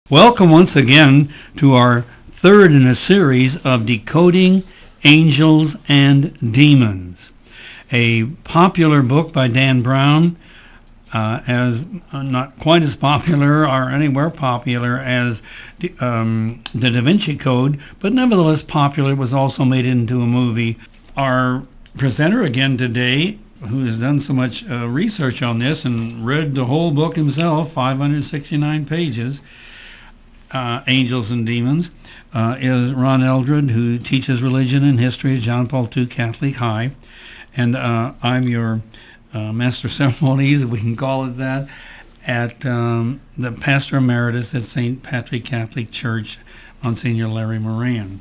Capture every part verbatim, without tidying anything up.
Welcome once again to our third in a series of Decoding Angels and Demons, a popular book by Dan Brown, uh, as uh, not quite as popular or anywhere popular as um, the Da Vinci Code, but nevertheless popular. It was also made into a movie. Our presenter again today, who has done so much uh, research on this and read the whole book himself, five hundred sixty-nine pages, Uh, Angels and Demons, uh, is Ron Eldred, who teaches religion and history at John Paul the Second Catholic High. And uh, I'm your uh, Master of Ceremonies, if we can call it that, at um, the Pastor Emeritus at Saint Patrick Catholic Church, Monsignor Larry Moran.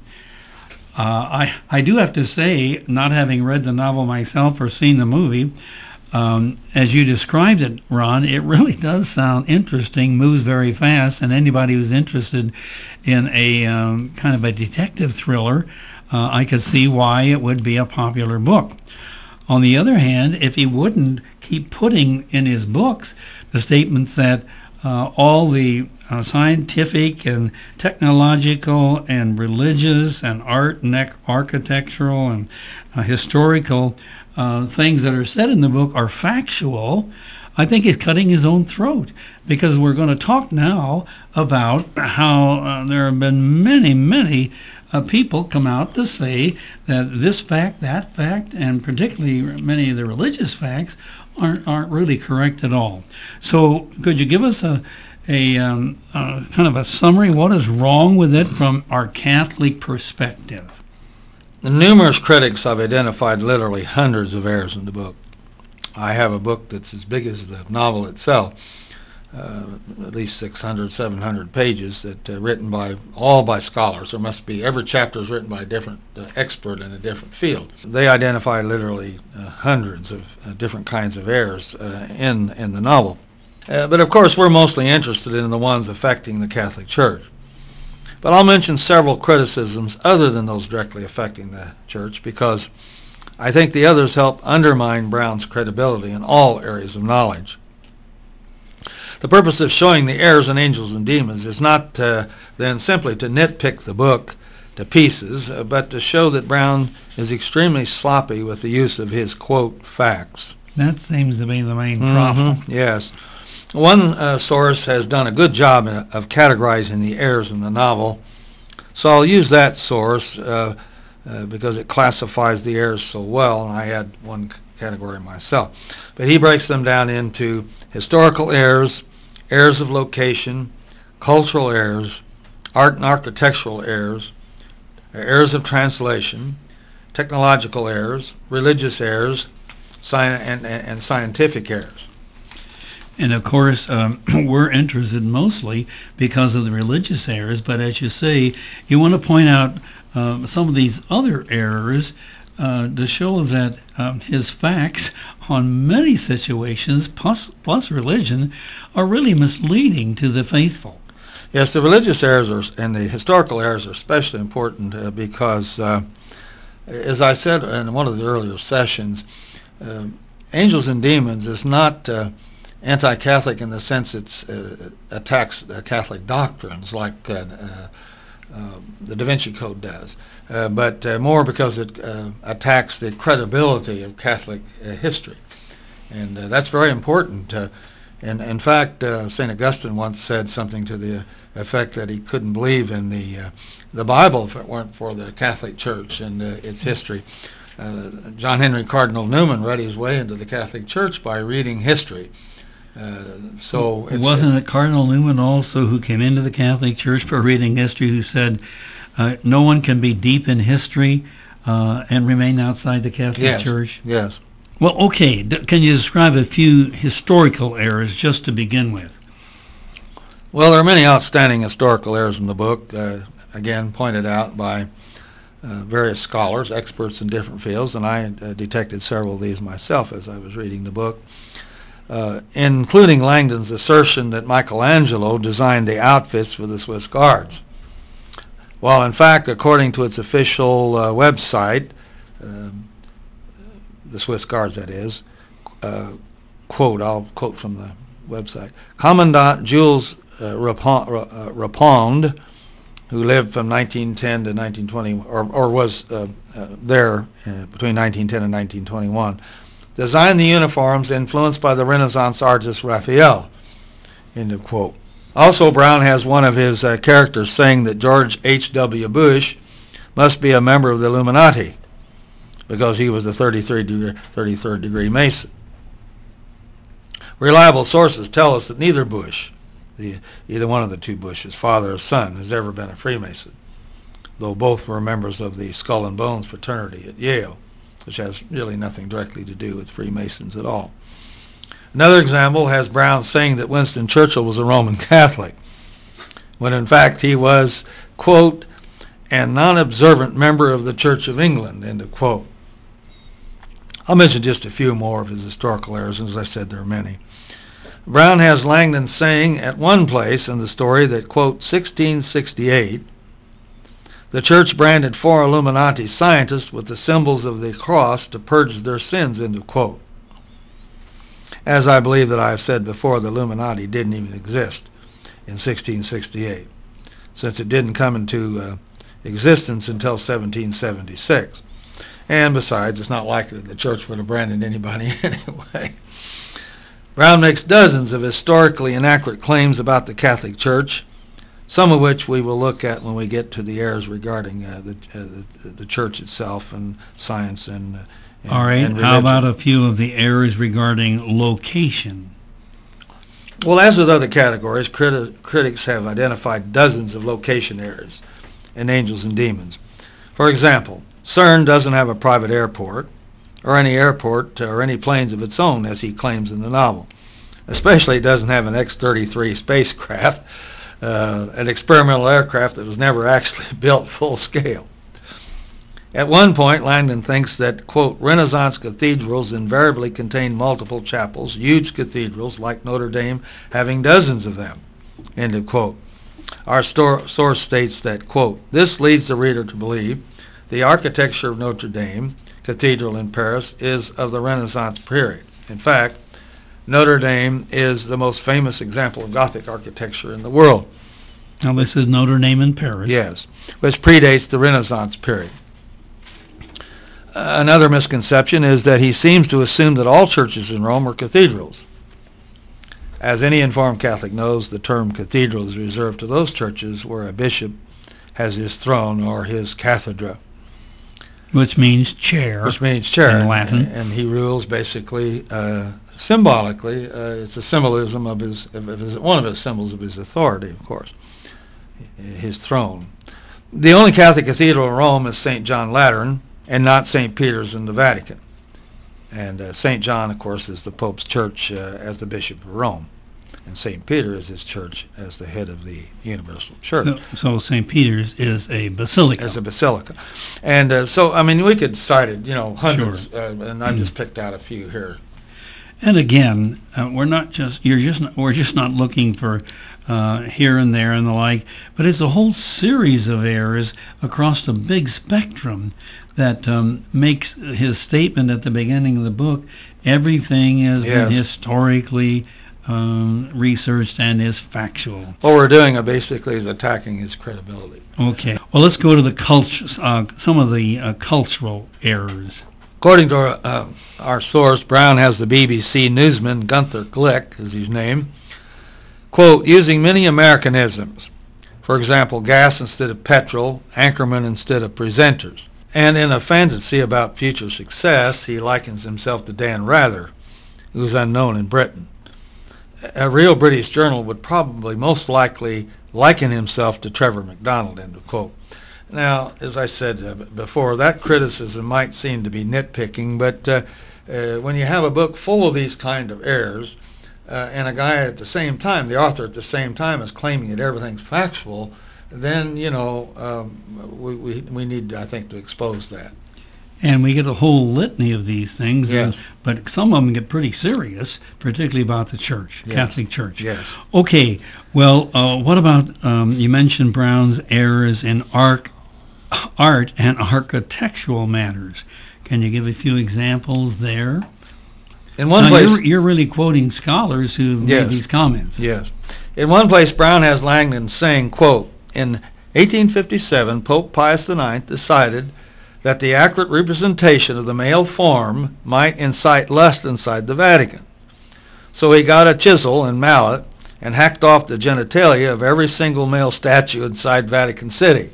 Uh, I, I do have to say, not having read the novel myself or seen the movie, Um, as you described it, Ron, it really does sound interesting, moves very fast, and anybody who's interested in a um, kind of a detective thriller, uh, I could see why it would be a popular book. On the other hand, if he wouldn't keep putting in his books the statements that uh, all the uh, scientific and technological and religious and art and architectural and uh, historical Uh, things that are said in the book are factual, I think he's cutting his own throat, because we're going to talk now about how uh, there have been many, many uh, people come out to say that this fact, that fact, and particularly many of the religious facts aren't aren't really correct at all. So could you give us a a um, uh, kind of a summary? What is wrong with it from our Catholic perspective? The numerous critics have identified literally hundreds of errors in the book. I have a book that's as big as the novel itself, uh, at least six hundred, seven hundred pages, that uh, written by all by scholars. There must be, every chapter is written by a different uh, expert in a different field. They identify literally uh, hundreds of uh, different kinds of errors uh, in, in the novel. Uh, but of course, we're mostly interested in the ones affecting the Catholic Church. But I'll mention several criticisms other than those directly affecting the church, because I think the others help undermine Brown's credibility in all areas of knowledge. The purpose of showing the errors in Angels and Demons is not uh, then simply to nitpick the book to pieces, uh, but to show that Brown is extremely sloppy with the use of his, quote, facts. That seems to be the main problem. Mm-hmm, yes. One uh, source has done a good job of categorizing the errors in the novel, so I'll use that source uh, uh, because it classifies the errors so well, and I had one category myself. But he breaks them down into historical errors, errors of location, cultural errors, art and architectural errors, errors of translation, technological errors, religious errors, sci- and, and, and scientific errors. And of course, um, we're interested mostly because of the religious errors, but as you say, you want to point out uh, some of these other errors uh, to show that um, his facts on many situations, plus, plus religion, are really misleading to the faithful. Yes, the religious errors are, and the historical errors are especially important uh, because, uh, as I said in one of the earlier sessions, uh, Angels and Demons is not Uh, anti-Catholic in the sense it uh, attacks uh, Catholic doctrines like uh, uh, uh, the Da Vinci Code does, uh, but uh, more because it uh, attacks the credibility of Catholic uh, history. And uh, that's very important. Uh, and in fact, uh, Saint Augustine once said something to the effect that he couldn't believe in the, uh, the Bible if it weren't for the Catholic Church and uh, its history. Uh, John Henry Cardinal Newman read his way into the Catholic Church by reading history. Uh, so it's, wasn't it's, it Cardinal Newman also who came into the Catholic Church for reading history, who said uh, no one can be deep in history uh, and remain outside the Catholic yes, Church? Yes. Well, okay. D- can you describe a few historical errors just to begin with? Well, there are many outstanding historical errors in the book, uh, again pointed out by uh, various scholars, experts in different fields, and I uh, detected several of these myself as I was reading the book. Uh, including Langdon's assertion that Michelangelo designed the outfits for the Swiss Guards. While in fact, according to its official uh, website, um, the Swiss Guards that is, uh, quote, I'll quote from the website, Commandant Jules uh, Rapon, uh, Rapond, who lived from nineteen ten to nineteen twenty, or, or was uh, uh, there uh, between nineteen ten and nineteen twenty-one, designed the uniforms influenced by the Renaissance artist Raphael, end of quote. Also, Brown has one of his uh, characters saying that George H W. Bush must be a member of the Illuminati because he was a thirty-third degree, thirty-third degree Mason. Reliable sources tell us that neither Bush, the, either one of the two Bushes, father or son, has ever been a Freemason, though both were members of the Skull and Bones fraternity at Yale, which has really nothing directly to do with Freemasons at all. Another example has Brown saying that Winston Churchill was a Roman Catholic, when in fact he was, quote, a non-observant member of the Church of England, end of quote. I'll mention just a few more of his historical errors, and as I said, there are many. Brown has Langdon saying at one place in the story that, quote, sixteen sixty-eight, the church branded four Illuminati scientists with the symbols of the cross to purge their sins, end of quote. As I believe that I have said before, the Illuminati didn't even exist in sixteen sixty-eight, since it didn't come into uh, existence until seventeen seventy-six. And besides, it's not likely that the church would have branded anybody anyway. Brown makes dozens of historically inaccurate claims about the Catholic Church, some of which we will look at when we get to the errors regarding uh, the, uh, the the church itself and science and, uh, and All right, and how religion. about a few of the errors regarding location? Well, as with other categories, criti- critics have identified dozens of location errors in Angels and Demons. For example, CERN doesn't have a private airport, or any airport, or any planes of its own, as he claims in the novel. Especially it doesn't have an X thirty-three spacecraft, uh, an experimental aircraft that was never actually built full scale. At one point, Langdon thinks that, quote, Renaissance cathedrals invariably contain multiple chapels, huge cathedrals like Notre Dame having dozens of them, end of quote. Our store, source states that, quote, this leads the reader to believe the architecture of Notre Dame Cathedral in Paris is of the Renaissance period. In fact, Notre Dame is the most famous example of Gothic architecture in the world. Now, this is Notre Dame in Paris. Yes, which predates the Renaissance period. Uh, another misconception is that he seems to assume that all churches in Rome are cathedrals. As any informed Catholic knows, the term cathedral is reserved to those churches where a bishop has his throne or his cathedra. Which means chair. Which means chair. In Latin. And, and he rules basically, uh, symbolically, uh, it's a symbolism of his, of his, one of his symbols of his authority, of course, his throne. The only Catholic cathedral in Rome is Saint John Lateran, and not Saint Peter's in the Vatican. And uh, Saint John, of course, is the Pope's church uh, as the Bishop of Rome. And Saint Peter is his church as the head of the Universal Church. So, so Saint Peter's is a basilica. As a basilica. And uh, so, I mean, we could cite it, you know, hundreds, Sure. uh, and I just picked out a few here. And again, uh, we're not just you're just not, we're just not looking for uh, here and there and the like, but it's a whole series of errors across the big spectrum that um, makes his statement at the beginning of the book, everything has Yes. been historically um, researched and is factual. What we're doing uh, basically is attacking his credibility. Okay. Well, let's go to the culture, uh, some of the uh, cultural errors. According to our, uh, our source, Brown has the B B C newsman, Gunther Glick is his name, quote, using many Americanisms. For example, gas instead of petrol, anchorman instead of presenters. And in a fantasy about future success, he likens himself to Dan Rather, who's unknown in Britain. A real British journal would probably most likely liken himself to Trevor McDonald, end of quote. Now, as I said uh, before, that criticism might seem to be nitpicking, but uh, uh, when you have a book full of these kind of errors, uh, and a guy at the same time, the author at the same time is claiming that everything's factual, then, you know, um, we, we, we need, I think, to expose that. And we get a whole litany of these things, Yes. and, but some of them get pretty serious, particularly about the church, Yes. Catholic Church. Yes. Okay, well, uh, what about, um, you mentioned Brown's errors in arc, art and architectural matters. Can you give a few examples there? In one Now, place, you're, you're really quoting scholars who Yes. made these comments. yes. In one place, Brown has Langdon saying, quote, "In eighteen fifty-seven, Pope Pius the ninth decided that the accurate representation of the male form might incite lust inside the Vatican. So he got a chisel and mallet and hacked off the genitalia of every single male statue inside Vatican City.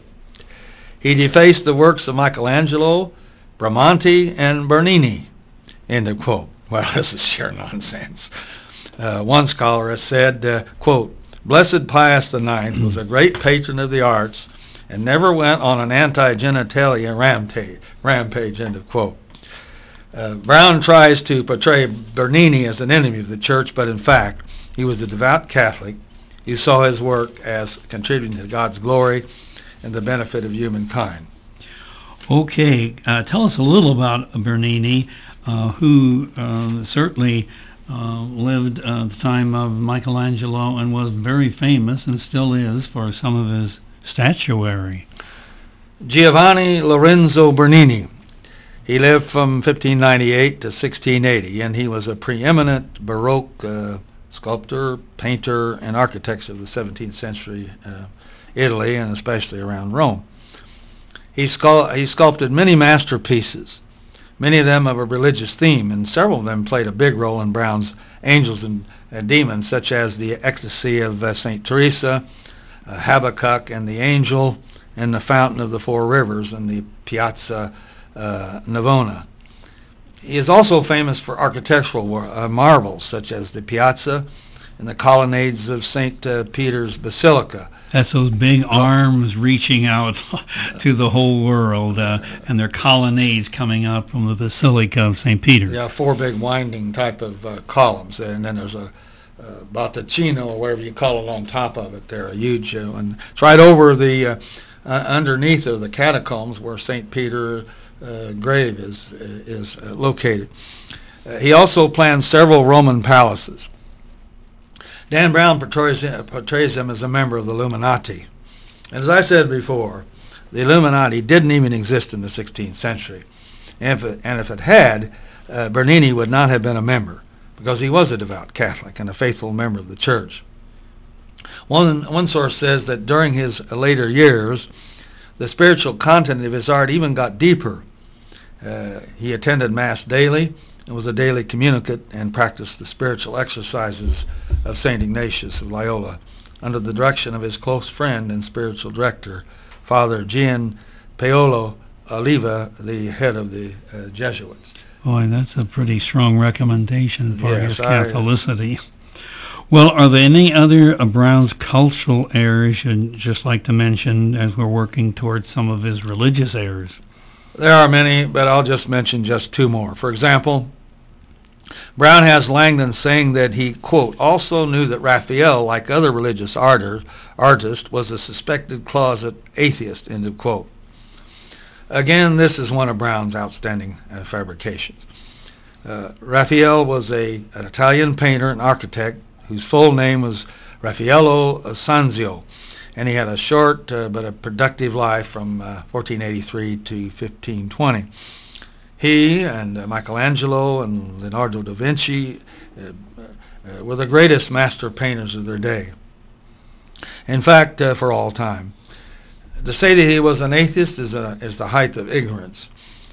He defaced the works of Michelangelo, Bramante, and Bernini." End of quote. Well, this is sheer nonsense. Uh, one scholar has said, uh, quote, "Blessed Pius the ninth was a great patron of the arts and never went on an anti-genitalia rampage, rampage, end of quote. Uh, Brown tries to portray Bernini as an enemy of the church, but in fact, he was a devout Catholic. He saw his work as contributing to God's glory and the benefit of humankind. Okay, uh, tell us a little about Bernini, uh, who uh, certainly uh, lived uh, the time of Michelangelo and was very famous and still is for some of his statuary. Giovanni Lorenzo Bernini. He lived from fifteen ninety-eight to sixteen eighty, and he was a preeminent Baroque uh, sculptor, painter, and architect of the seventeenth century uh, Italy, and especially around Rome. He, scu- he sculpted many masterpieces, many of them of a religious theme, and several of them played a big role in Brown's Angels and uh, Demons, such as the Ecstasy of uh, Saint Teresa, uh, Habakkuk and the Angel, and the Fountain of the Four Rivers, and the Piazza uh, Navona. He is also famous for architectural uh, marvels, such as the Piazza and the colonnades of Saint Uh, Peter's Basilica. That's those big arms reaching out to the whole world, uh, and their colonnades coming out from the Basilica of Saint Peter. Yeah, four big winding type of uh, columns, and then there's a uh, battacino, or whatever you call it, on top of it. They're a huge, uh, and it's right over the, uh, uh, underneath of the catacombs where Saint Peter uh, grave is, is uh, located. Uh, he also planned several Roman palaces. Dan Brown portrays, portrays him as a member of the Illuminati. And as I said before, the Illuminati didn't even exist in the sixteenth century. And if it, and if it had, uh, Bernini would not have been a member, because he was a devout Catholic and a faithful member of the church. One, one source says that during his later years, the spiritual content of his art even got deeper. Uh, he attended Mass daily and was a daily communicant and practiced the spiritual exercises of Saint Ignatius of Loyola under the direction of his close friend and spiritual director, Father Gian Paolo Oliva, the head of the uh, Jesuits. Boy, that's a pretty strong recommendation for Yes, his I- Catholicity. Well, are there any other of Brown's cultural errors you'd just like to mention as we're working towards some of his religious errors? There are many, but I'll just mention just two more. For example, Brown has Langdon saying that he, quote, also knew that Raphael, like other religious artists, artist, was a suspected closet atheist, end of quote. Again, this is one of Brown's outstanding uh, fabrications. Uh, Raphael was a, an Italian painter and architect whose full name was Raffaello Sanzio, and he had a short uh, but a productive life from uh, fourteen eighty-three to fifteen twenty. He and uh, Michelangelo and Leonardo da Vinci uh, uh, were the greatest master painters of their day. In fact, uh, for all time. To say that he was an atheist is, a, is the height of ignorance.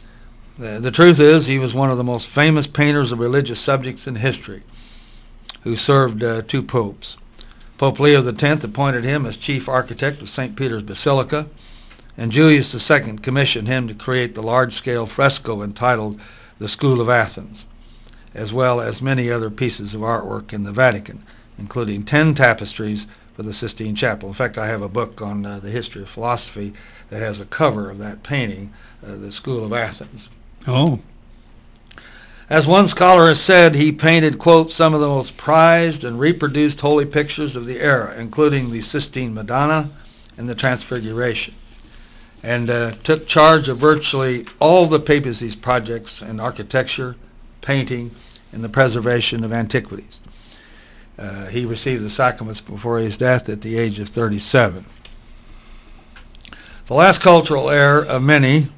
Uh, the truth is, he was one of the most famous painters of religious subjects in history, who served uh, two popes. Pope Leo the tenth appointed him as chief architect of Saint Peter's Basilica, and Julius the second commissioned him to create the large-scale fresco entitled The School of Athens, as well as many other pieces of artwork in the Vatican, including ten tapestries for the Sistine Chapel. In fact, I have a book on uh, the history of philosophy that has a cover of that painting, uh, The School of Athens. Oh, As one scholar has said, he painted, quote, some of the most prized and reproduced holy pictures of the era, including the Sistine Madonna and the Transfiguration, and uh, took charge of virtually all the papacy's projects in architecture, painting, and the preservation of antiquities. Uh, he received the sacraments before his death at the age of thirty-seven. The last cultural error of many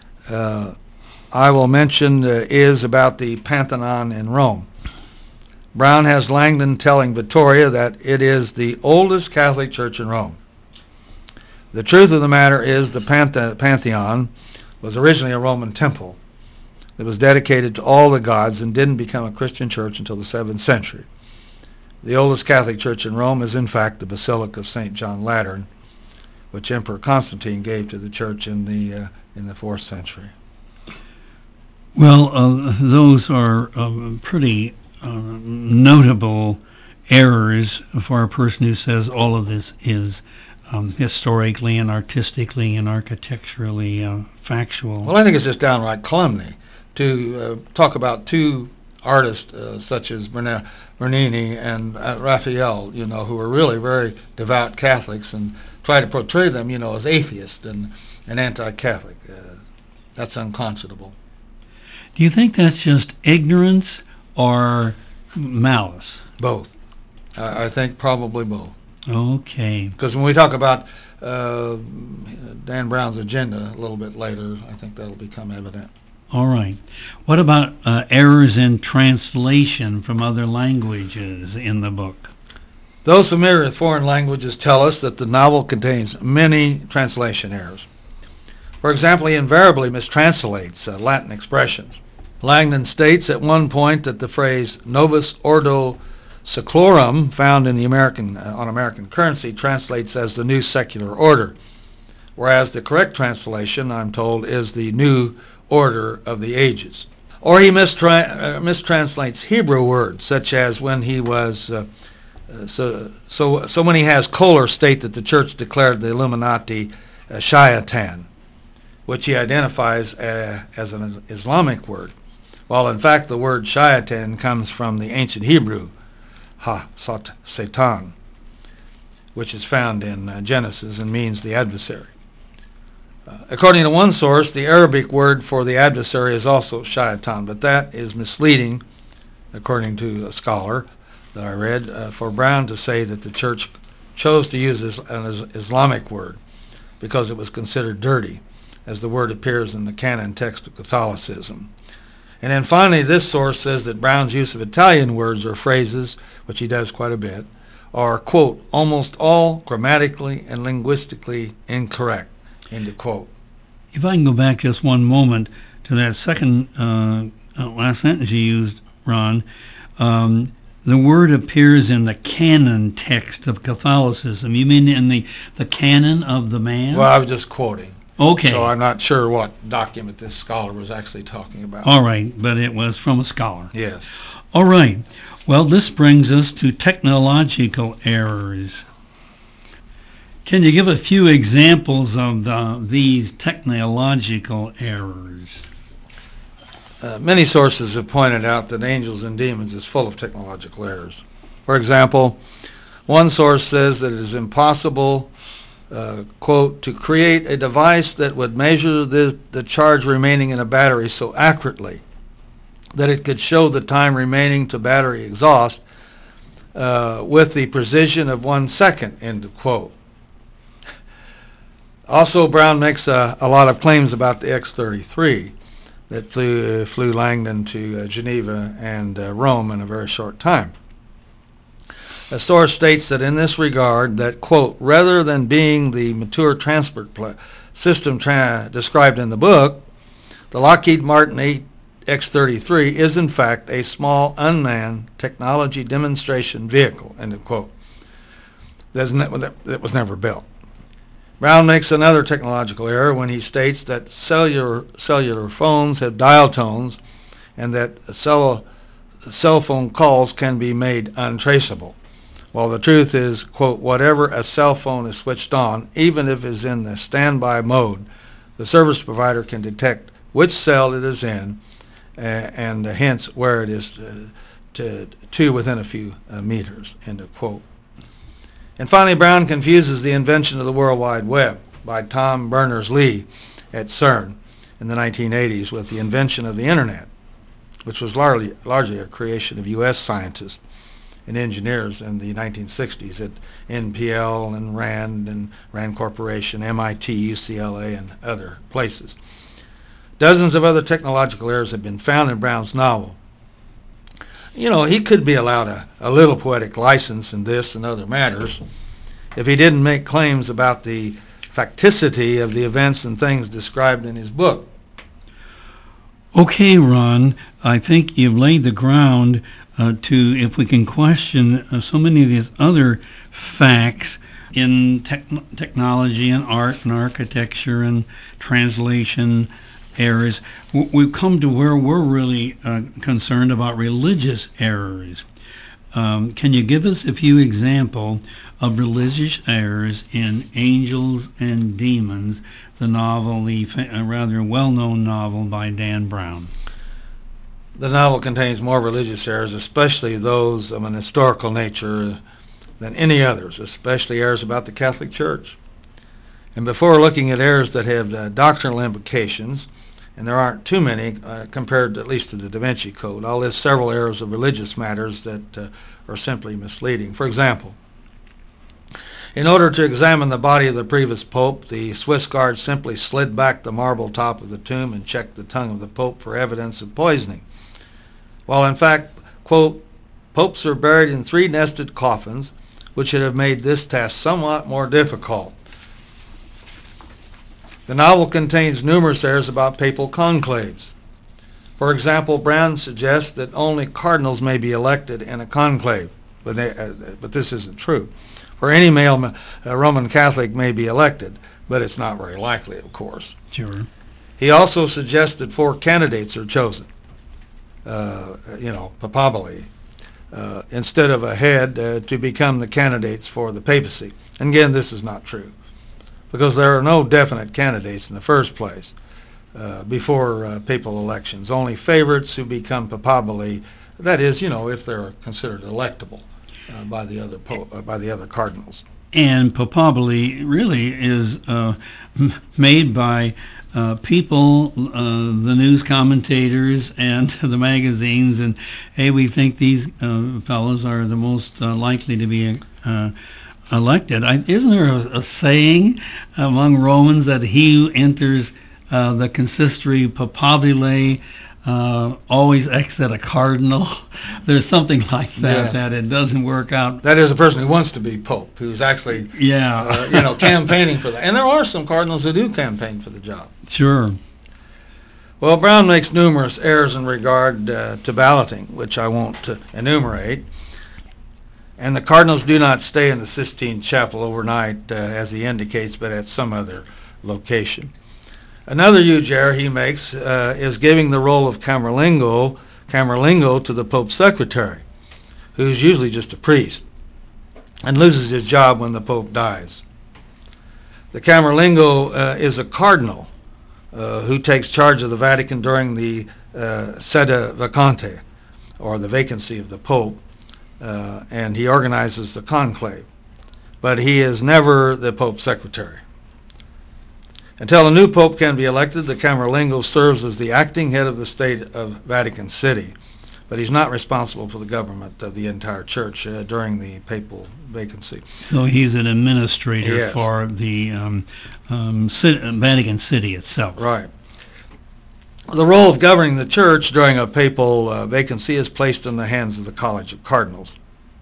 uh, I will mention uh, is about the Pantheon in Rome. Brown has Langdon telling Vittoria that it is the oldest Catholic church in Rome. The truth of the matter is the Panthe- Pantheon was originally a Roman temple that was dedicated to all the gods and didn't become a Christian church until the seventh century. The oldest Catholic church in Rome is in fact the Basilica of Saint John Lateran, which Emperor Constantine gave to the church in the uh, in the fourth century. Well, uh, those are uh, pretty uh, notable errors for a person who says all of this is um, historically and artistically and architecturally uh, factual. Well, I think it's just downright calumny to uh, talk about two artists uh, such as Bern- Bernini and uh, Raphael, you know, who are really very devout Catholics, and try to portray them, you know, as atheist and, and anti-Catholic. Uh, that's unconscionable. Do you think that's just ignorance or malice? Both. I I think probably both. Okay. Because when we talk about uh, Dan Brown's agenda a little bit later, I think that'll become evident. All right. What about uh, errors in translation from other languages in the book? Those familiar with foreign languages tell us that the novel contains many translation errors. For example, he invariably mistranslates uh, Latin expressions. Langdon states at one point that the phrase Novus Ordo Seclorum, found in the American uh, on American currency, translates as the new secular order, whereas the correct translation, I'm told, is the new order of the ages. Or he mistra- uh, mistranslates Hebrew words, such as when he was uh, uh, so so so when he has Kohler state that the church declared the Illuminati uh, Shaitan, which he identifies uh, as an Islamic word, while in fact the word Shaitan comes from the ancient Hebrew ha sat Satan, which is found in uh, Genesis and means the adversary. Uh, according to one source, the Arabic word for the adversary is also shaitan, but that is misleading, according to a scholar that I read, uh, for Brown to say that the church chose to use this, an Islamic word because it was considered dirty, as the word appears in the canon text of Catholicism. And then finally, this source says that Brown's use of Italian words or phrases, which he does quite a bit, are, quote, almost all grammatically and linguistically incorrect. End of quote. If I can go back just one moment to that second uh, uh, last sentence you used, Ron, um, the word appears in the canon text of Catholicism. You mean in the, the canon of the man? Well, I was just quoting. Okay. So I'm not sure what document this scholar was actually talking about. All right, but it was from a scholar. Yes. All right. Well, this brings us to technological errors. Can you give a few examples of the, these technological errors? Uh, many sources have pointed out that Angels and Demons is full of technological errors. For example, one source says that it is impossible, uh, quote, to create a device that would measure the, the charge remaining in a battery so accurately that it could show the time remaining to battery exhaust uh, with the precision of one second, end of quote. Also, Brown makes a, a lot of claims about the X thirty-three that flew, uh, flew Langdon to uh, Geneva and uh, Rome in a very short time. A source states that in this regard that, quote, rather than being the mature transport pl- system tra- described in the book, the Lockheed Martin X thirty-three is in fact a small unmanned technology demonstration vehicle, end of quote, that was never built. Brown makes another technological error when he states that cellular cellular phones have dial tones and that cell, cell phone calls can be made untraceable. While the truth is, quote, whatever a cell phone is switched on, even if it is in the standby mode, the service provider can detect which cell it is in uh, and uh, hence where it is uh, to, to within a few uh, meters, end of quote. And finally, Brown confuses the invention of the World Wide Web by Tom Berners-Lee at CERN in the nineteen eighties with the invention of the Internet, which was largely, largely a creation of U S scientists and engineers in the nineteen sixties at N P L and RAND and RAND Corporation, M I T, U C L A, and other places. Dozens of other technological errors have been found in Brown's novel. you know, he could be allowed a, a little poetic license in this and other matters if he didn't make claims about the facticity of the events and things described in his book. Okay, Ron, I think you've laid the ground uh, to, if we can question uh, so many of these other facts in tech- technology and art and architecture and translation errors, w- we've come to where we're really uh, concerned about religious errors. Um, can you give us a few examples of religious errors in Angels and Demons, the novel, the fa- a rather well-known novel by Dan Brown? The novel contains more religious errors, especially those of an historical nature, than any others, especially errors about the Catholic Church. And before looking at errors that have uh, doctrinal implications, and there aren't too many uh, compared at least to the Da Vinci Code, I'll list several errors of religious matters that uh, are simply misleading. For example, in order to examine the body of the previous pope, the Swiss guards simply slid back the marble top of the tomb and checked the tongue of the pope for evidence of poisoning, while in fact, quote, popes are buried in three nested coffins, which should have made this task somewhat more difficult. The novel contains numerous errors about papal conclaves. For example, Brown suggests that only cardinals may be elected in a conclave, but, they, uh, but this isn't true. For any male uh, Roman Catholic may be elected, but it's not very likely, of course. Sure. He also suggested four candidates are chosen, uh, you know, papabile, uh, instead of a head uh, to become the candidates for the papacy. And again, this is not true, because there are no definite candidates in the first place uh, before uh, papal elections. Only favorites who become papabile, that is, you know, if they're considered electable uh, by the other po- uh, by the other cardinals. And papabile really is uh, m- made by uh, people, uh, the news commentators and the magazines, and hey, we think these uh, fellows are the most uh, likely to be uh, elected. I, isn't there a, a saying among Romans that he who enters uh, the consistory papabile uh, always exit a cardinal? There's something like that, Yes. that it doesn't work out. That is a person who wants to be pope, who's actually, Yeah. uh, you know, campaigning for that. And there are some cardinals who do campaign for the job. Sure. Well, Brown makes numerous errors in regard uh, to balloting, which I won't uh, enumerate. And the cardinals do not stay in the Sistine Chapel overnight, uh, as he indicates, but at some other location. Another huge error he makes uh, is giving the role of Camerlengo, Camerlengo to the Pope's secretary, who's usually just a priest, and loses his job when the Pope dies. The Camerlengo uh, is a cardinal uh, who takes charge of the Vatican during the uh, sede vacante, or the vacancy of the Pope, uh, and he organizes the conclave, but he is never the Pope's secretary. Until a new pope can be elected, the Camerlengo serves as the acting head of the state of Vatican City, but he's not responsible for the government of the entire church uh, during the papal vacancy. So he's an administrator Yes. for the um, um, Cit- Vatican City itself. Right. The role of governing the church during a papal uh, vacancy is placed in the hands of the College of Cardinals.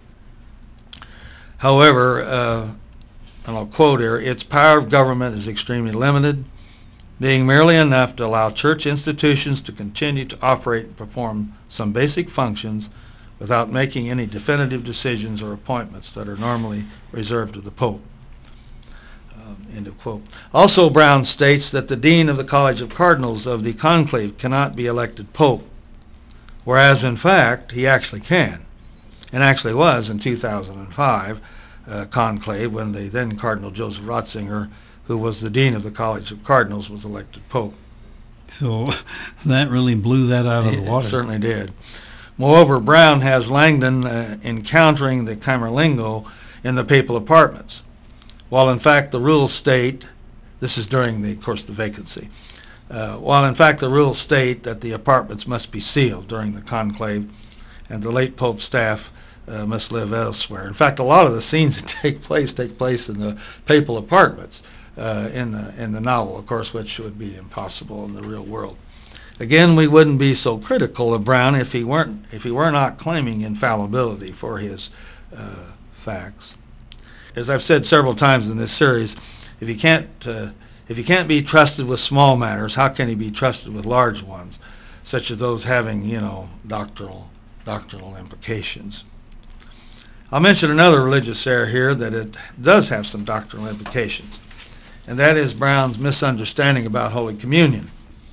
However, uh, and I'll quote here, its power of government is extremely limited, being merely enough to allow church institutions to continue to operate and perform some basic functions without making any definitive decisions or appointments that are normally reserved to the Pope. Um, end of quote. Also, Brown states that the dean of the College of Cardinals of the conclave cannot be elected Pope, whereas in fact he actually can, and actually was in two thousand five. Uh, conclave when the then Cardinal Joseph Ratzinger, who was the dean of the College of Cardinals, was elected Pope. So that really blew that out of the It water. certainly did. Moreover, Brown has Langdon uh, encountering the Camerlengo in the papal apartments, while in fact the rules state, this is during the, of course, the vacancy, uh, while in fact the rules state that the apartments must be sealed during the conclave, and the late Pope's staff Uh, must live elsewhere. In fact, a lot of the scenes that take place take place in the papal apartments uh, in the in the novel, of course, which would be impossible in the real world. Again, we wouldn't be so critical of Brown if he weren't if he were not claiming infallibility for his uh, facts. As I've said several times in this series, if he can't uh, if he can't be trusted with small matters, how can he be trusted with large ones, such as those having, you know, doctrinal doctrinal implications? I'll mention another religious error here that it does have some doctrinal implications, and that is Brown's misunderstanding about Holy Communion.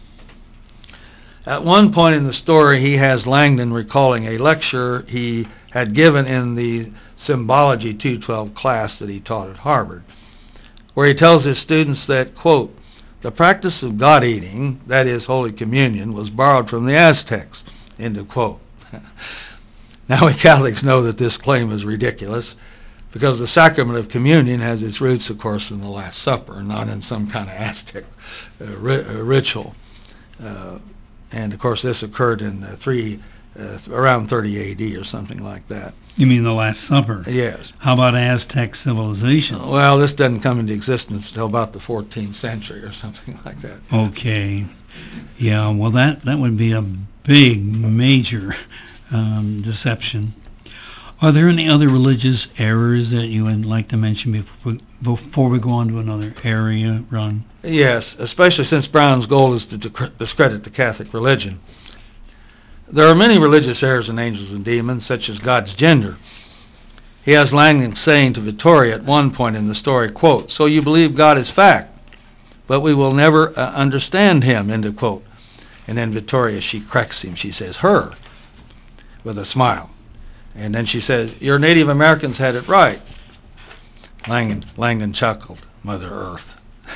At one point in the story, he has Langdon recalling a lecture he had given in the Symbology two twelve class that he taught at Harvard, where he tells his students that, quote, the practice of God-eating, that is Holy Communion, was borrowed from the Aztecs, end of quote. Now we Catholics know that this claim is ridiculous, because the sacrament of communion has its roots, of course, in the Last Supper, not in some kind of Aztec uh, ri- uh, ritual. Uh, and of course, this occurred in uh, three, uh, th- around thirty A D or something like that. You mean the Last Supper? Yes. How about Aztec civilization? Well, this doesn't come into existence until about the fourteenth century or something like that. Okay. Yeah, well, that, that would be a big, major um, deception. Are there any other religious errors that you would like to mention before, before we go on to another area, Ron? Yes, especially since Brown's goal is to discredit the Catholic religion. There are many religious errors in Angels and Demons, such as God's gender. He has Langdon saying to Vittoria at one point in the story, quote, so you believe God is fact, but we will never uh, understand him, end of quote. And then Vittoria, she corrects him. She says, her, with a smile. And then she says, your Native Americans had it right. Langdon, Langdon chuckled, Mother Earth.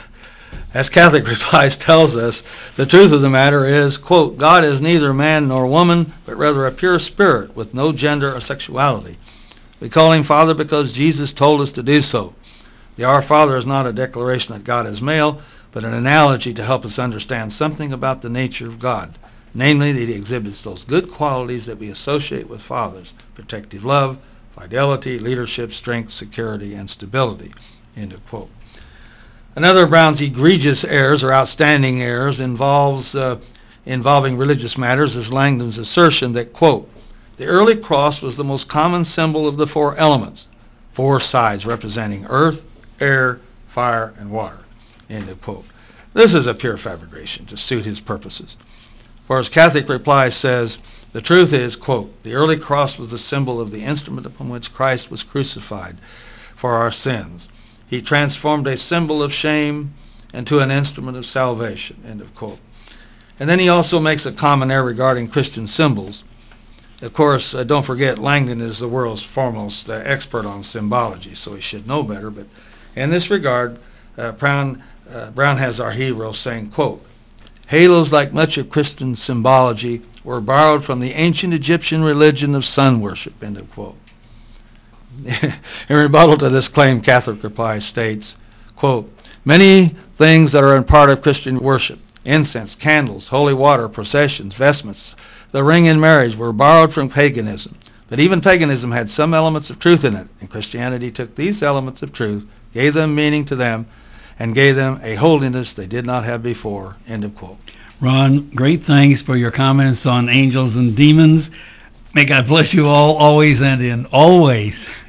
As Catholic Replies tells us, the truth of the matter is, quote, God is neither man nor woman, but rather a pure spirit with no gender or sexuality. We call him Father because Jesus told us to do so. The Our Father is not a declaration that God is male, but an analogy to help us understand something about the nature of God, namely that he exhibits those good qualities that we associate with fathers, protective love, fidelity, leadership, strength, security, and stability, end of quote. Another of Brown's egregious errors or outstanding errors involves uh, involving religious matters is Langdon's assertion that, quote, the early cross was the most common symbol of the four elements, four sides representing earth, air, fire, and water, end of quote. This is a pure fabrication to suit his purposes. For as Catholic Reply says, the truth is, quote, the early cross was the symbol of the instrument upon which Christ was crucified for our sins. He transformed a symbol of shame into an instrument of salvation, end of quote. And then he also makes a common error regarding Christian symbols. Of course, uh, don't forget, Langdon is the world's foremost uh, expert on symbology, so he should know better. But in this regard, uh, Brown, uh, Brown has our hero saying, quote, halos, like much of Christian symbology, were borrowed from the ancient Egyptian religion of sun worship, end of quote. In rebuttal to this claim, Catholic Reply states, quote, many things that are in part of Christian worship, incense, candles, holy water, processions, vestments, the ring in marriage, were borrowed from paganism. But even paganism had some elements of truth in it, and Christianity took these elements of truth, gave them meaning to them, and gave them a holiness they did not have before, end of quote. Ron, great thanks for your comments on Angels and Demons. May God bless you all, always and in all ways.